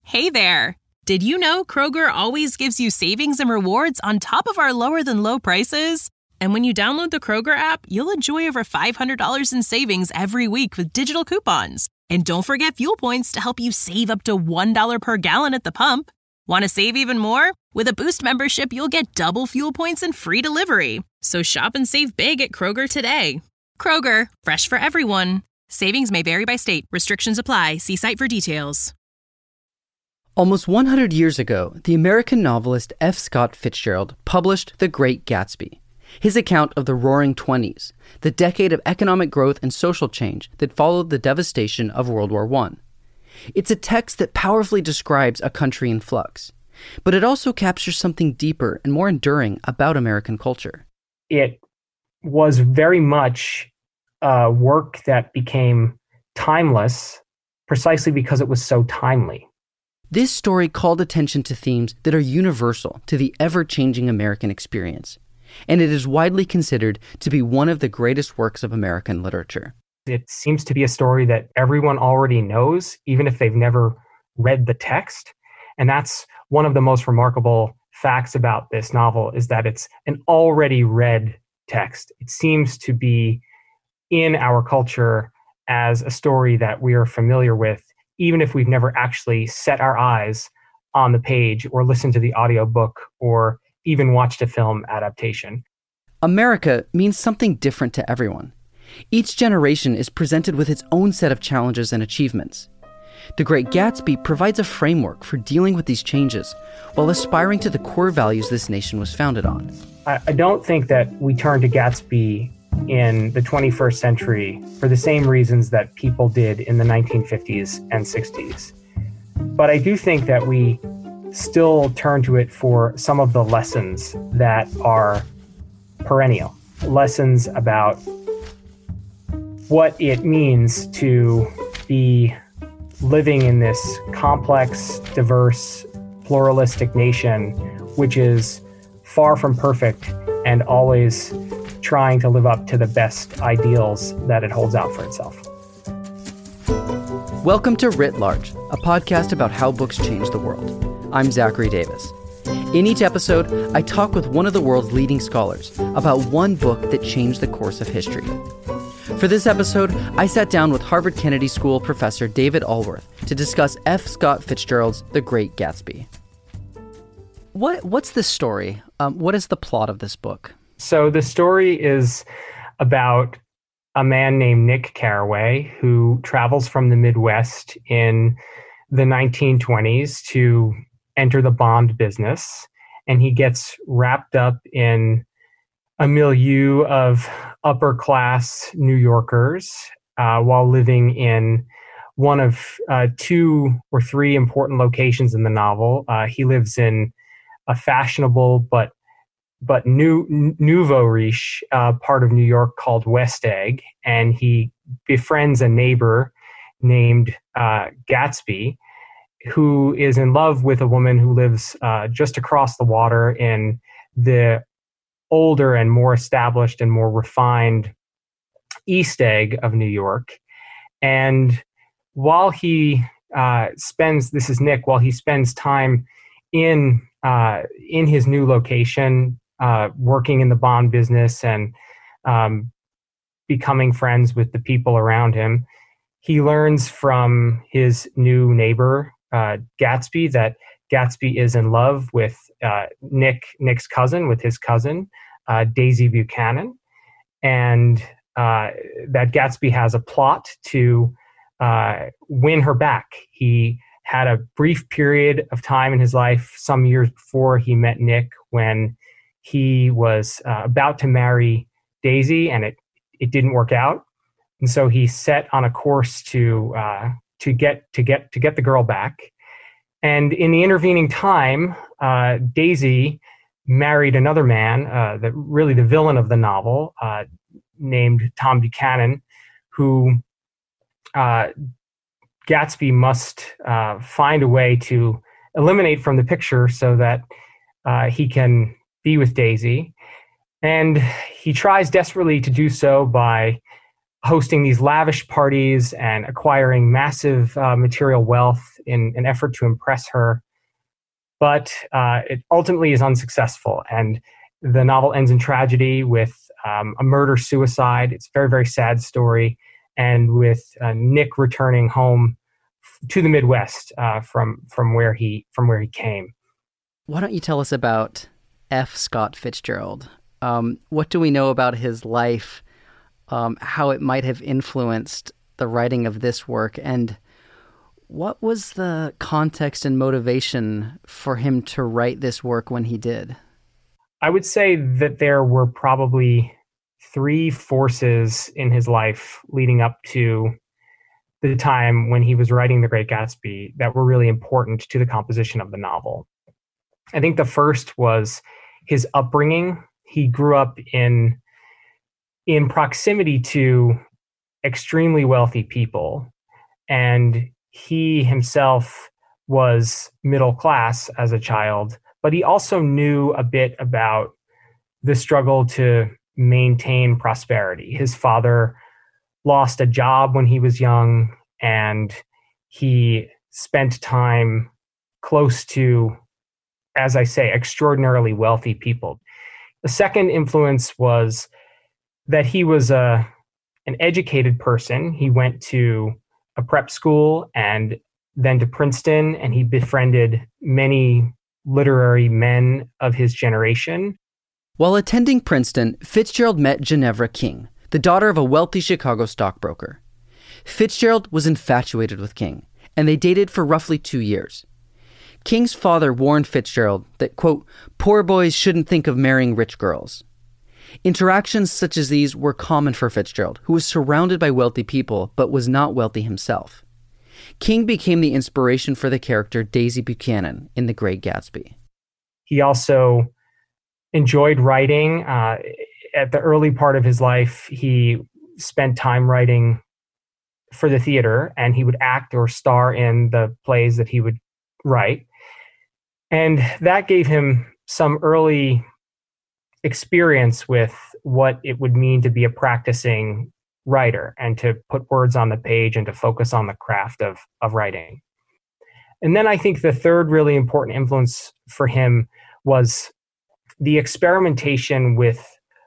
Hey there! Did you know Kroger always gives you savings and rewards on top of our lower-than-low prices? And when you download the Kroger app, you'll enjoy over $500 in savings every week with digital coupons. And don't forget fuel points to help you save up to $1 per gallon at the pump. Want to save even more? With a Boost membership, you'll get double fuel points and free delivery. So shop and save big at Kroger today. Kroger, fresh for everyone. Savings may vary by state. Restrictions apply. See site for details. Almost 100 years ago, the American novelist F. Scott Fitzgerald published The Great Gatsby, his account of the Roaring Twenties, the decade of economic growth and social change that followed the devastation of World War I. It's a text that powerfully describes a country in flux, but it also captures something deeper and more enduring about American culture. It was very much a work that became timeless precisely because it was so timely. This story called attention to themes that are universal to the ever-changing American experience, and it is widely considered to be one of the greatest works of American literature. It seems to be a story that everyone already knows, even if they've never read the text. And that's one of the most remarkable facts about this novel, is that it's an already read text. It seems to be in our culture as a story that we are familiar with, even if we've never actually set our eyes on the page or listened to the audiobook or even watched a film adaptation. America means something different to everyone. Each generation is presented with its own set of challenges and achievements. The Great Gatsby provides a framework for dealing with these changes while aspiring to the core values this nation was founded on. I don't think that we turn to Gatsby in the 21st century for the same reasons that people did in the 1950s and 60s. But I do think that we still turn to it for some of the lessons that are perennial. Lessons about what it means to be living in this complex, diverse, pluralistic nation, which is far from perfect and always trying to live up to the best ideals that it holds out for itself. Welcome to Writ Large, a podcast about how books change the world. I'm Zachary Davis. In each episode, I talk with one of the world's leading scholars about one book that changed the course of history. For this episode, I sat down with Harvard Kennedy School professor David Alworth to discuss F. Scott Fitzgerald's The Great Gatsby. What's the story? What is the plot of this book? So the story is about a man named Nick Carraway who travels from the Midwest in the 1920s to enter the bond business. And he gets wrapped up in a milieu of upper-class New Yorkers while living in one of two or three important locations in the novel. He lives in a fashionable but nouveau riche part of New York called West Egg, and he befriends a neighbor named Gatsby, who is in love with a woman who lives just across the water in the older and more established and more refined East Egg of New York. And while he spends time in his new location, working in the bond business and becoming friends with the people around him, he learns from his new neighbor, Gatsby, that Gatsby is in love with Nick's cousin, with his cousin, Daisy Buchanan, and that Gatsby has a plot to win her back. He had a brief period of time in his life, some years before he met Nick, when he was about to marry Daisy, and it didn't work out. And so he set on a course to get the girl back. And in the intervening time, Daisy married another man, the villain of the novel, named Tom Buchanan, who Gatsby must find a way to eliminate from the picture so that he can be with Daisy. And he tries desperately to do so by hosting these lavish parties and acquiring massive material wealth in an effort to impress her. But it ultimately is unsuccessful. And the novel ends in tragedy with a murder-suicide. It's a very, very sad story. And with Nick returning home to the Midwest from where he came. Why don't you tell us about F. Scott Fitzgerald? What do we know about his life, how it might have influenced the writing of this work, and what was the context and motivation for him to write this work when he did? I would say that there were probably three forces in his life leading up to the time when he was writing The Great Gatsby that were really important to the composition of the novel. I think the first was his upbringing. He grew up in proximity to extremely wealthy people, and he himself was middle class as a child, but he also knew a bit about the struggle to maintain prosperity. His father lost a job when he was young, and he spent time close to, as I say, extraordinarily wealthy people. The second influence was that he was an educated person. He went to a prep school and then to Princeton, and he befriended many literary men of his generation. While attending Princeton, Fitzgerald met Ginevra King, the daughter of a wealthy Chicago stockbroker. Fitzgerald was infatuated with King, and they dated for roughly 2 years. King's father warned Fitzgerald that, quote, poor boys shouldn't think of marrying rich girls. Interactions such as these were common for Fitzgerald, who was surrounded by wealthy people but was not wealthy himself. King became the inspiration for the character Daisy Buchanan in The Great Gatsby. He also enjoyed writing. At the early part of his life, he spent time writing for the theater, and he would act or star in the plays that he would write. And that gave him some early experience with what it would mean to be a practicing writer and to put words on the page and to focus on the craft of writing. And then I think the third really important influence for him was the experimentation with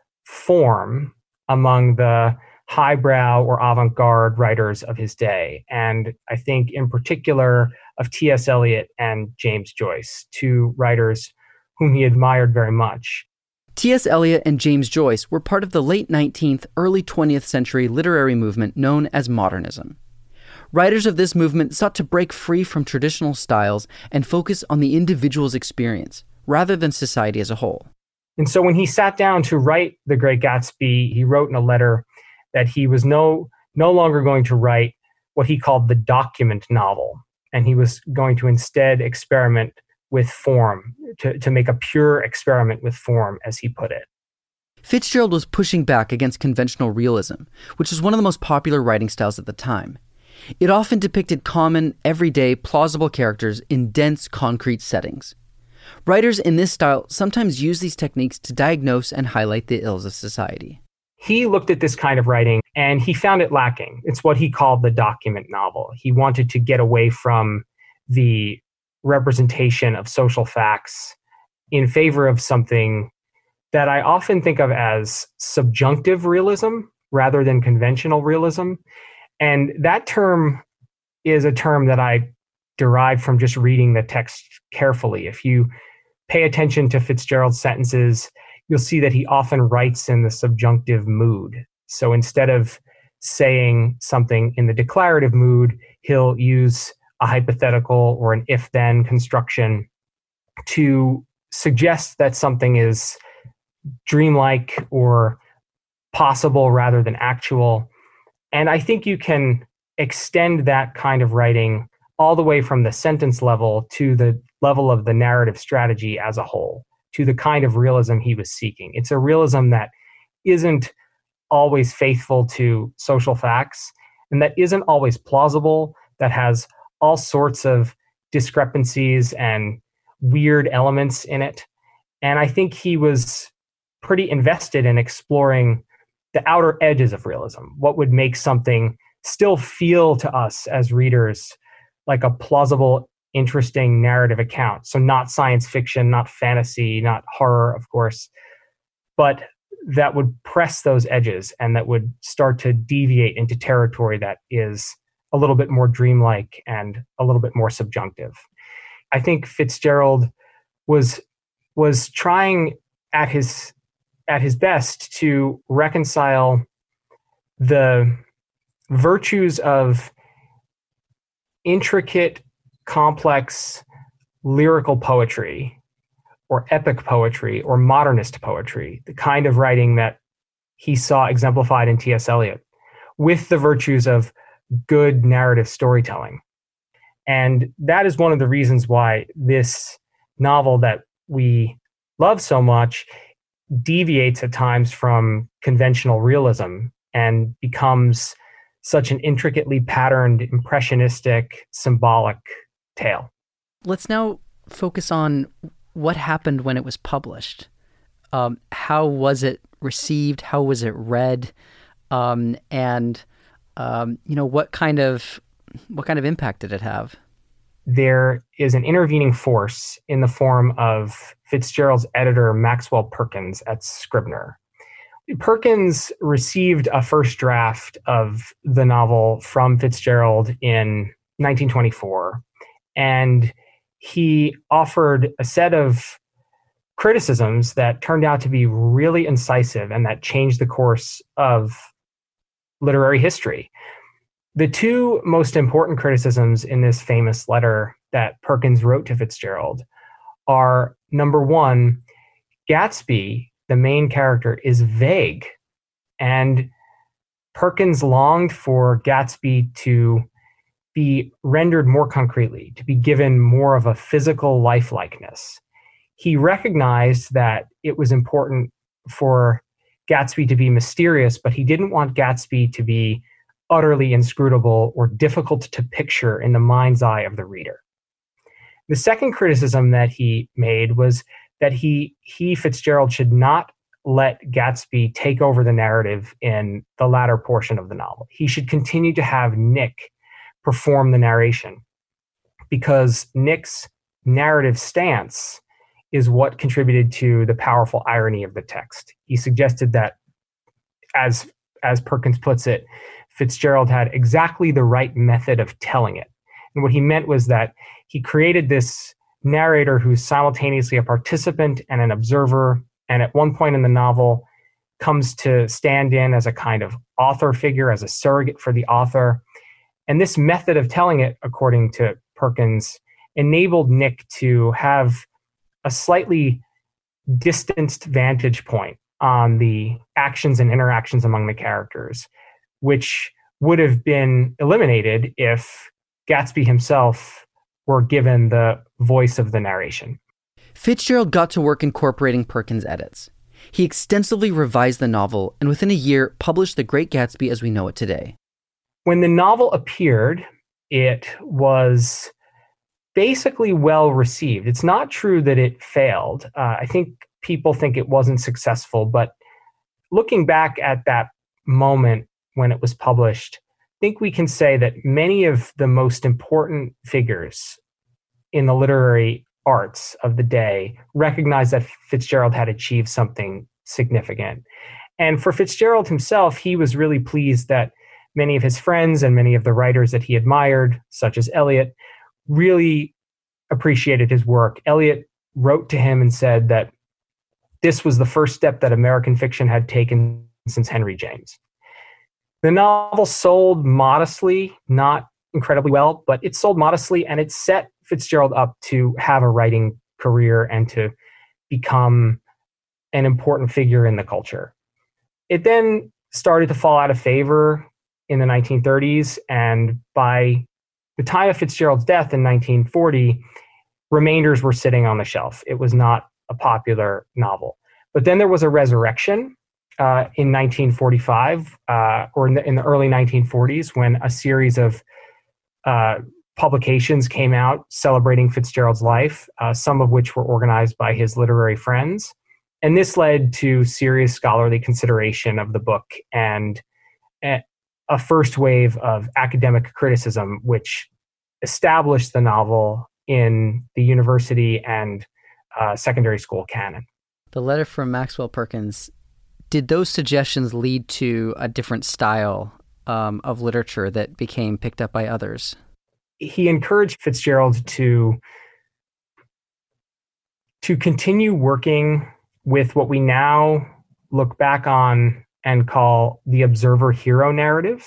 form among the highbrow or avant-garde writers of his day. And I think in particular of T.S. Eliot and James Joyce, two writers whom he admired very much. T.S. Eliot and James Joyce were part of the late 19th, early 20th century literary movement known as modernism. Writers of this movement sought to break free from traditional styles and focus on the individual's experience, rather than society as a whole. And so when he sat down to write The Great Gatsby, he wrote in a letter that he was no longer going to write what he called the document novel, and he was going to instead experiment with form, to make a pure experiment with form, as he put it. Fitzgerald was pushing back against conventional realism, which was one of the most popular writing styles at the time. It often depicted common, everyday, plausible characters in dense, concrete settings. Writers in this style sometimes use these techniques to diagnose and highlight the ills of society. He looked at this kind of writing and he found it lacking. It's what he called the document novel. He wanted to get away from the representation of social facts in favor of something that I often think of as subjunctive realism rather than conventional realism. And that term is a term that I derived from just reading the text carefully. If you pay attention to Fitzgerald's sentences, you'll see that he often writes in the subjunctive mood. So instead of saying something in the declarative mood, he'll use a hypothetical or an if-then construction to suggest that something is dreamlike or possible rather than actual. And I think you can extend that kind of writing all the way from the sentence level to the level of the narrative strategy as a whole, to the kind of realism he was seeking. It's a realism that isn't always faithful to social facts and that isn't always plausible, that has all sorts of discrepancies and weird elements in it. And I think he was pretty invested in exploring the outer edges of realism. What would make something still feel to us as readers like a plausible, interesting narrative account? So not science fiction, not fantasy, not horror, of course, but that would press those edges and that would start to deviate into territory that is a little bit more dreamlike and a little bit more subjunctive. I think Fitzgerald was trying at his best to reconcile the virtues of intricate, complex lyrical poetry or epic poetry or modernist poetry, the kind of writing that he saw exemplified in T.S. Eliot, with the virtues of good narrative storytelling. And that is one of the reasons why this novel that we love so much deviates at times from conventional realism and becomes such an intricately patterned, impressionistic, symbolic tale. Let's now focus on what happened when it was published. How was it received? How was it read? What kind of impact did it have? There is an intervening force in the form of Fitzgerald's editor, Maxwell Perkins, at Scribner. Perkins received a first draft of the novel from Fitzgerald in 1924, and he offered a set of criticisms that turned out to be really incisive and that changed the course of literary history. The two most important criticisms in this famous letter that Perkins wrote to Fitzgerald are, number one, Gatsby, the main character, is vague. And Perkins longed for Gatsby to be rendered more concretely, to be given more of a physical lifelikeness. He recognized that it was important for Gatsby to be mysterious, but he didn't want Gatsby to be utterly inscrutable or difficult to picture in the mind's eye of the reader. The second criticism that he made was that Fitzgerald, should not let Gatsby take over the narrative in the latter portion of the novel. He should continue to have Nick perform the narration, because Nick's narrative stance is what contributed to the powerful irony of the text. He suggested that, as Perkins puts it, Fitzgerald had exactly the right method of telling it. And what he meant was that he created this narrator who's simultaneously a participant and an observer, and at one point in the novel comes to stand in as a kind of author figure, as a surrogate for the author. And this method of telling it, according to Perkins, enabled Nick to have a slightly distanced vantage point on the actions and interactions among the characters, which would have been eliminated if Gatsby himself were given the voice of the narration. Fitzgerald got to work incorporating Perkins' edits. He extensively revised the novel and within a year published The Great Gatsby as we know it today. When the novel appeared, it was basically well received. It's not true that it failed. I think people think it wasn't successful, but looking back at that moment when it was published, I think we can say that many of the most important figures in the literary arts of the day recognized that Fitzgerald had achieved something significant. And for Fitzgerald himself, he was really pleased that many of his friends and many of the writers that he admired, such as Eliot, really appreciated his work. Eliot wrote to him and said that this was the first step that American fiction had taken since Henry James. The novel sold modestly, not incredibly well, but it sold modestly, and it set Fitzgerald up to have a writing career and to become an important figure in the culture. It then started to fall out of favor in the 1930s, and by the time of Fitzgerald's death in 1940, remainders were sitting on the shelf. It was not a popular novel. But then there was a resurrection in 1945, or in the early 1940s, when a series of publications came out celebrating Fitzgerald's life, some of which were organized by his literary friends. And this led to serious scholarly consideration of the book and a first wave of academic criticism, which established the novel in the university and secondary school canon. The letter from Maxwell Perkins, did those suggestions lead to a different style of literature that became picked up by others? He encouraged Fitzgerald to continue working with what we now look back on and call the observer hero narrative,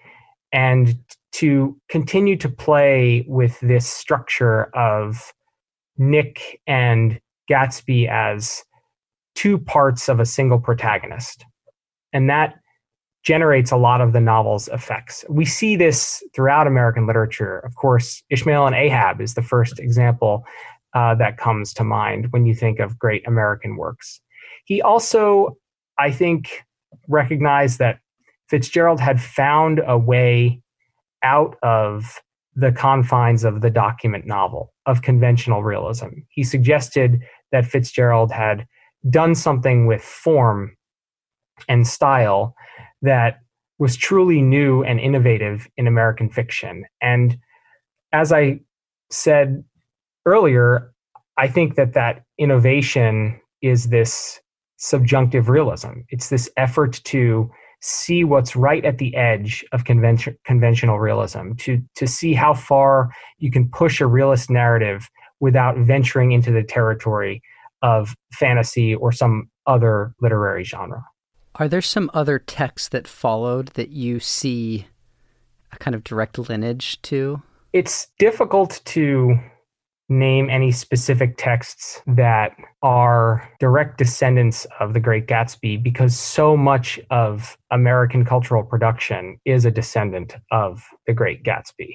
and to continue to play with this structure of Nick and Gatsby as two parts of a single protagonist. And that generates a lot of the novel's effects. We see this throughout American literature. Of course, Ishmael and Ahab is the first example that comes to mind when you think of great American works. He also, I think, recognized that Fitzgerald had found a way out of the confines of the document novel, of conventional realism. He suggested that Fitzgerald had done something with form and style that was truly new and innovative in American fiction. And as I said earlier, I think that innovation is this subjunctive realism. It's this effort to see what's right at the edge of conventional realism, to see how far you can push a realist narrative without venturing into the territory of fantasy or some other literary genre. Are there some other texts that followed that you see a kind of direct lineage to? It's difficult to name any specific texts that are direct descendants of The Great Gatsby, because so much of American cultural production is a descendant of The Great Gatsby.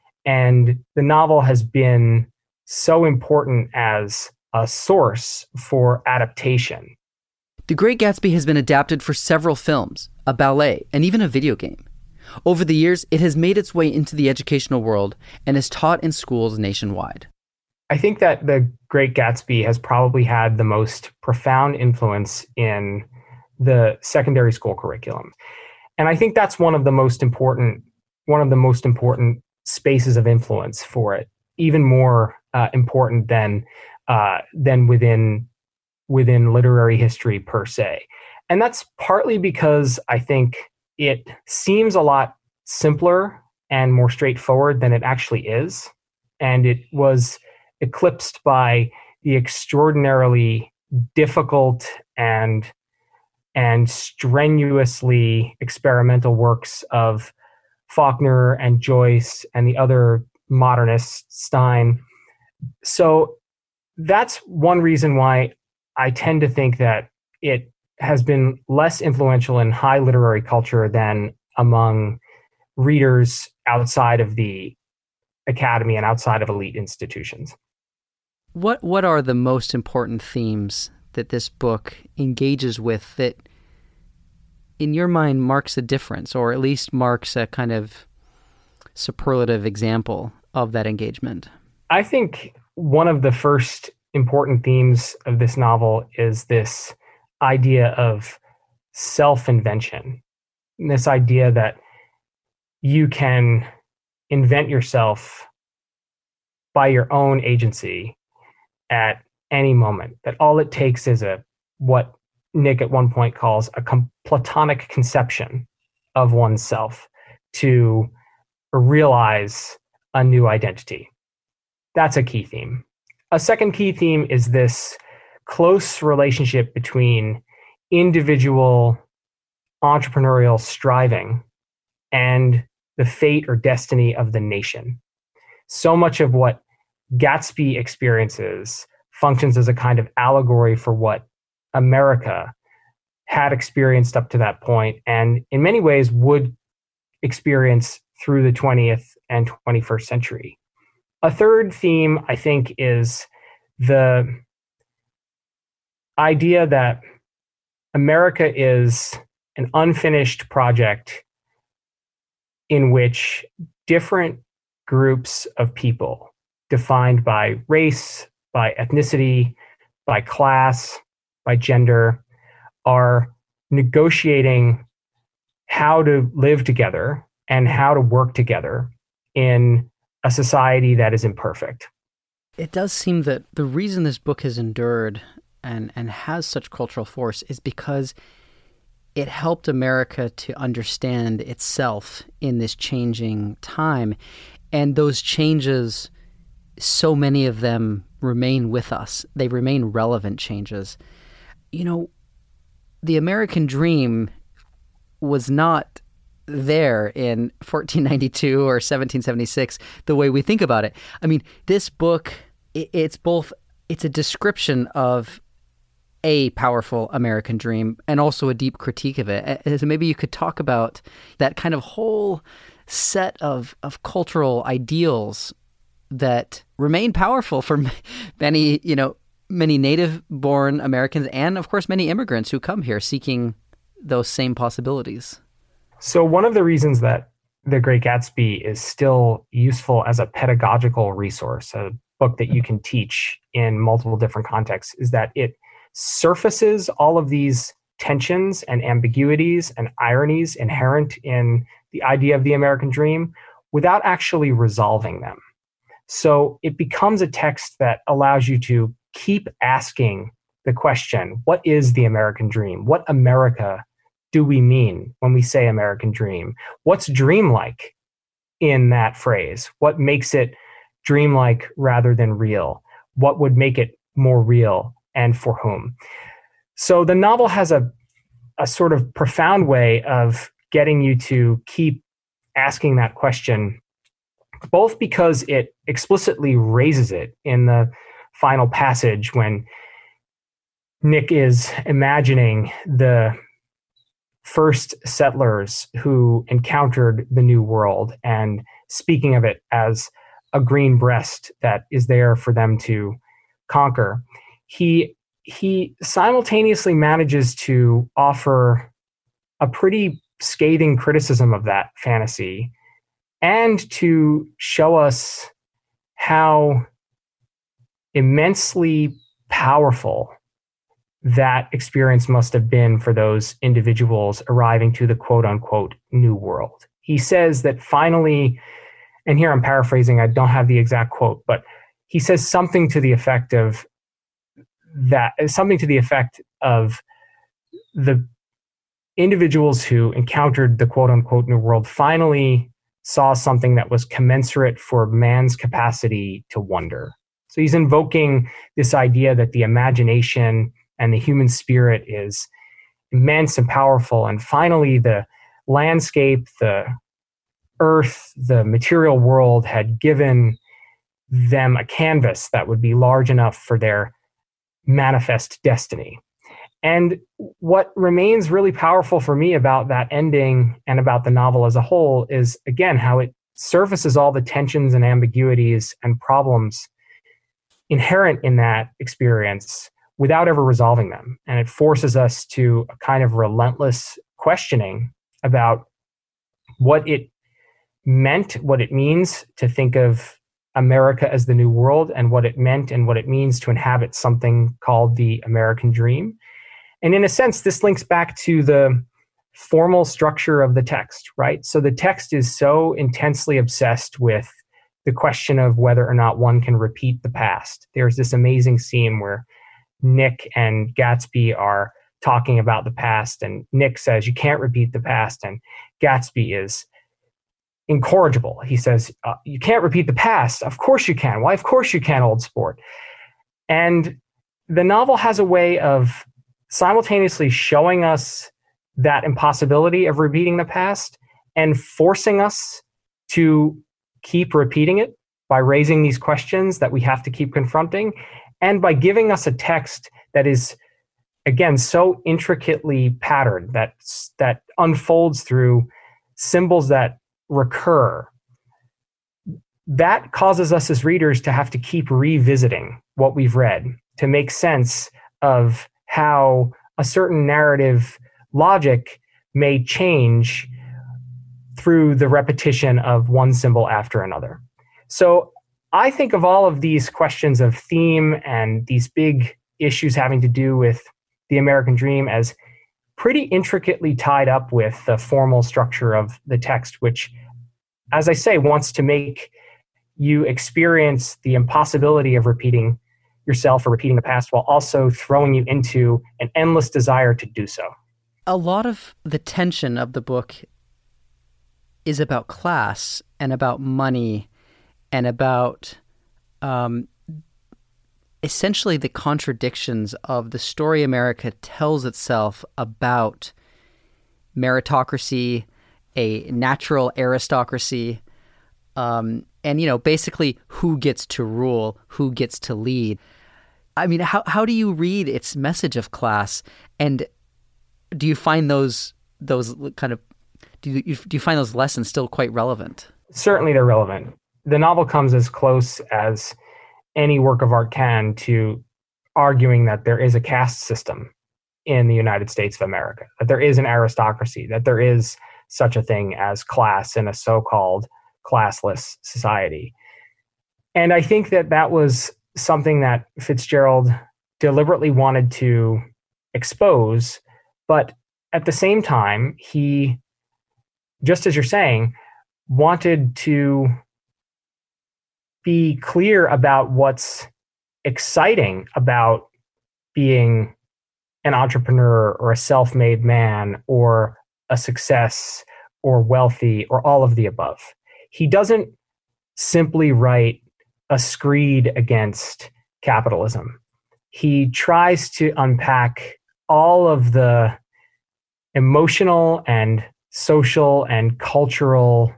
And the novel has been so important as a source for adaptation. The Great Gatsby has been adapted for several films, a ballet, and even a video game. Over the years, it has made its way into the educational world and is taught in schools nationwide. I think that The Great Gatsby has probably had the most profound influence in the secondary school curriculum. And I think that's one of the most important spaces of influence for it, even more important than within literary history per se. And that's partly because I think it seems a lot simpler and more straightforward than it actually is. And it was eclipsed by the extraordinarily difficult and strenuously experimental works of Faulkner and Joyce and the other modernists, Stein. So that's one reason why I tend to think that it has been less influential in high literary culture than among readers outside of the academy and outside of elite institutions. What are the most important themes that this book engages with that, in your mind, marks a difference, or at least marks a kind of superlative example of that engagement? I think one of the first important themes of this novel is this idea of self-invention, this idea that you can invent yourself by your own agency at any moment, that all it takes is what Nick at one point calls a platonic conception of oneself to realize a new identity. That's a key theme. A second key theme is this close relationship between individual entrepreneurial striving and the fate or destiny of the nation. So much of what Gatsby experiences functions as a kind of allegory for what America had experienced up to that point, and in many ways would experience through the 20th and 21st century. A third theme, I think, is the idea that America is an unfinished project in which different groups of people, defined by race, by ethnicity, by class, by gender, are negotiating how to live together and how to work together in a society that is imperfect. It does seem that the reason this book has endured and has such cultural force is because it helped America to understand itself in this changing time. And those changes, so many of them remain with us. They remain relevant changes. You know, the American dream was not there in 1492 or 1776 the way we think about it. I mean, this book, it's a description of a powerful American dream and also a deep critique of it. So maybe you could talk about that kind of whole set of cultural ideals that remain powerful for many native-born Americans and, of course, many immigrants who come here seeking those same possibilities. So one of the reasons that The Great Gatsby is still useful as a pedagogical resource, a book that you can teach in multiple different contexts, is that it surfaces all of these tensions and ambiguities and ironies inherent in the idea of the American dream without actually resolving them. So it becomes a text that allows you to keep asking the question, what is the American dream? What America do we mean when we say American dream? What's dreamlike in that phrase? What makes it dreamlike rather than real? What would make it more real, and for whom? So the novel has a sort of profound way of getting you to keep asking that question, both because it explicitly raises it in the final passage when Nick is imagining the first settlers who encountered the New World and speaking of it as a green breast that is there for them to conquer. He simultaneously manages to offer a pretty scathing criticism of that fantasy and to show us how immensely powerful that experience must have been for those individuals arriving to the quote-unquote New World. He says that finally, and here I'm paraphrasing, I don't have the exact quote, but he says something to the effect of the individuals who encountered the quote-unquote New World finally saw something that was commensurate for man's capacity to wonder. So he's invoking this idea that the imagination and the human spirit is immense and powerful. And finally, the landscape, the earth, the material world had given them a canvas that would be large enough for their manifest destiny. And what remains really powerful for me about that ending and about the novel as a whole is, again, how it surfaces all the tensions and ambiguities and problems inherent in that experience without ever resolving them. And it forces us to a kind of relentless questioning about what it meant, what it means to think of America as the New World, and what it meant and what it means to inhabit something called the American dream. And in a sense, this links back to the formal structure of the text, right? So the text is so intensely obsessed with the question of whether or not one can repeat the past. There's this amazing scene where Nick and Gatsby are talking about the past, and Nick says, you can't repeat the past, and Gatsby is incorrigible. He says, you can't repeat the past. Of course you can. Why, of course you can, old sport. And the novel has a way of simultaneously showing us that impossibility of repeating the past and forcing us to keep repeating it by raising these questions that we have to keep confronting, and by giving us a text that is, again, so intricately patterned, that unfolds through symbols that recur. That causes us as readers to have to keep revisiting what we've read to make sense of how a certain narrative logic may change through the repetition of one symbol after another. So I think of all of these questions of theme and these big issues having to do with the American dream as pretty intricately tied up with the formal structure of the text, which, as I say, wants to make you experience the impossibility of repeating yourself or repeating the past while also throwing you into an endless desire to do so. A lot of the tension of the book is about class and about money and about essentially the contradictions of the story America tells itself about meritocracy, a natural aristocracy, and, basically who gets to rule, who gets to lead. I mean, how do you read its message of class, and do you find those kind of do you find those lessons still quite relevant? Certainly, they're relevant. The novel comes as close as any work of art can to arguing that there is a caste system in the United States of America, that there is an aristocracy, that there is such a thing as class in a so-called classless society. And I think that was something that Fitzgerald deliberately wanted to expose, but at the same time, he, just as you're saying, wanted to be clear about what's exciting about being an entrepreneur or a self-made man or a success or wealthy or all of the above. He doesn't simply write a screed against capitalism. He tries to unpack all of the emotional and social and cultural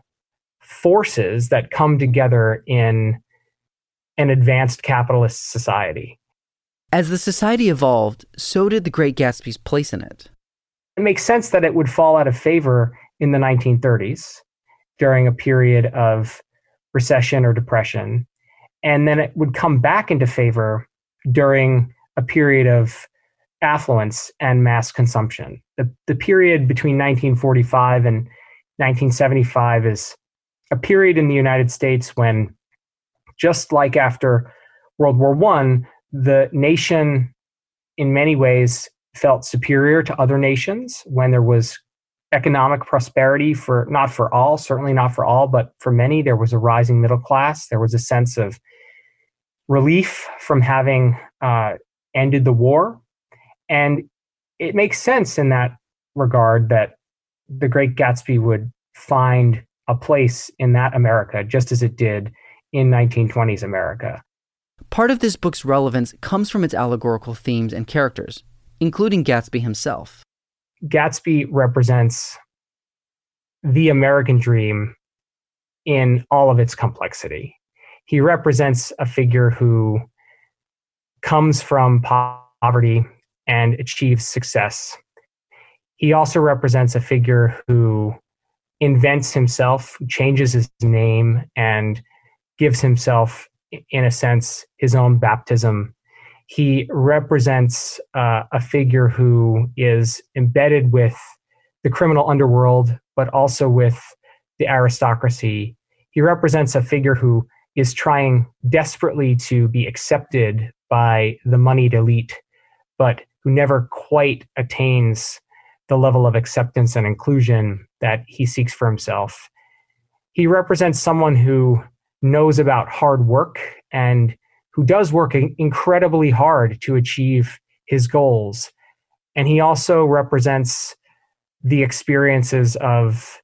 forces that come together in an advanced capitalist society. As the society evolved, so did The Great Gatsby's place in it. It makes sense that it would fall out of favor in the 1930s during a period of recession or depression, and then it would come back into favor during a period of affluence and mass consumption. The period between 1945 and 1975 is a period in the United States when, just like after World War I, the nation in many ways felt superior to other nations when there was economic prosperity not for all, certainly not for all, but for many. There was a rising middle class. There was a sense of relief from having ended the war. And it makes sense in that regard that The Great Gatsby would find a place in that America, just as it did in 1920s America. Part of this book's relevance comes from its allegorical themes and characters, including Gatsby himself. Gatsby represents the American dream in all of its complexity. He represents a figure who comes from poverty and achieves success. He also represents a figure who invents himself, changes his name, and gives himself, in a sense, his own baptism. He represents a figure who is embedded with the criminal underworld, but also with the aristocracy. He represents a figure who is trying desperately to be accepted by the moneyed elite, but who never quite attains the level of acceptance and inclusion that he seeks for himself. He represents someone who knows about hard work and who does work incredibly hard to achieve his goals. And he also represents the experiences of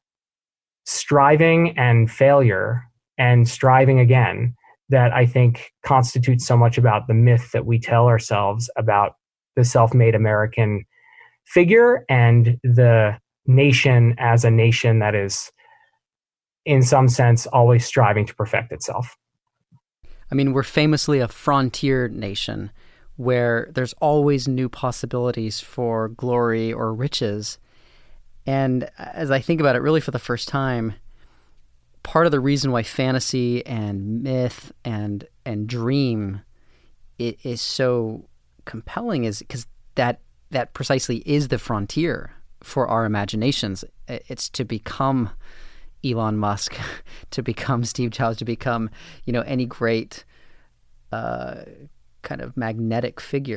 striving and failure and striving again that I think constitutes so much about the myth that we tell ourselves about the self-made American figure and the nation as a nation that is, in some sense, always striving to perfect itself. I mean, we're famously a frontier nation where there's always new possibilities for glory or riches. And as I think about it really for the first time, part of the reason why fantasy and myth and dream is so compelling is because that precisely is the frontier for our imaginations. It's to become Elon Musk, to become Steve Jobs, to become, any great kind of magnetic figure.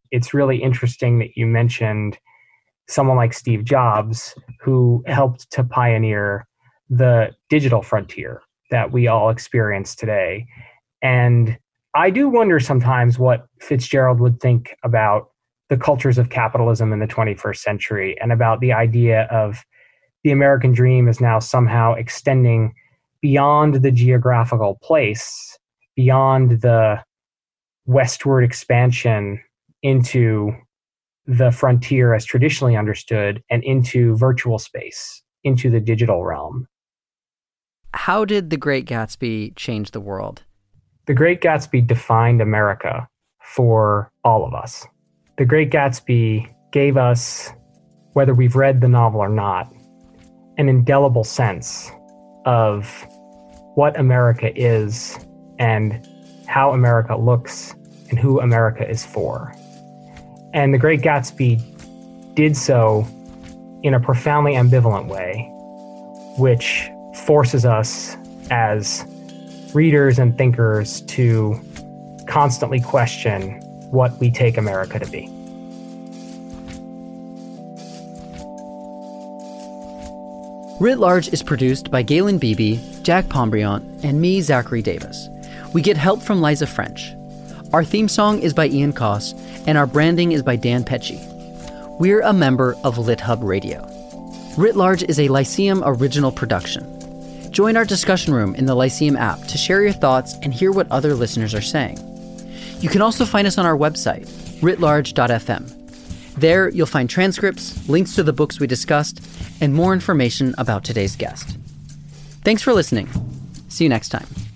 it's really interesting that you mentioned someone like Steve Jobs, who helped to pioneer the digital frontier that we all experience today. And I do wonder sometimes what Fitzgerald would think about the cultures of capitalism in the 21st century and about the idea of the American dream is now somehow extending beyond the geographical place, beyond the westward expansion into the frontier as traditionally understood and into virtual space, into the digital realm. How did The Great Gatsby change the world? The Great Gatsby defined America for all of us. The Great Gatsby gave us, whether we've read the novel or not, an indelible sense of what America is and how America looks and who America is for. And The Great Gatsby did so in a profoundly ambivalent way, which forces us as readers and thinkers to constantly question what we take America to be. Writ Large is produced by Galen Beebe, Jack Pombriant, and me, Zachary Davis. We get help from Liza French. Our theme song is by Ian Koss, and our branding is by Dan Pecci. We're a member of LitHub Radio. Writ Large is a Lyceum original production. Join our discussion room in the Lyceum app to share your thoughts and hear what other listeners are saying. You can also find us on our website, writlarge.fm. There, you'll find transcripts, links to the books we discussed, and more information about today's guest. Thanks for listening. See you next time.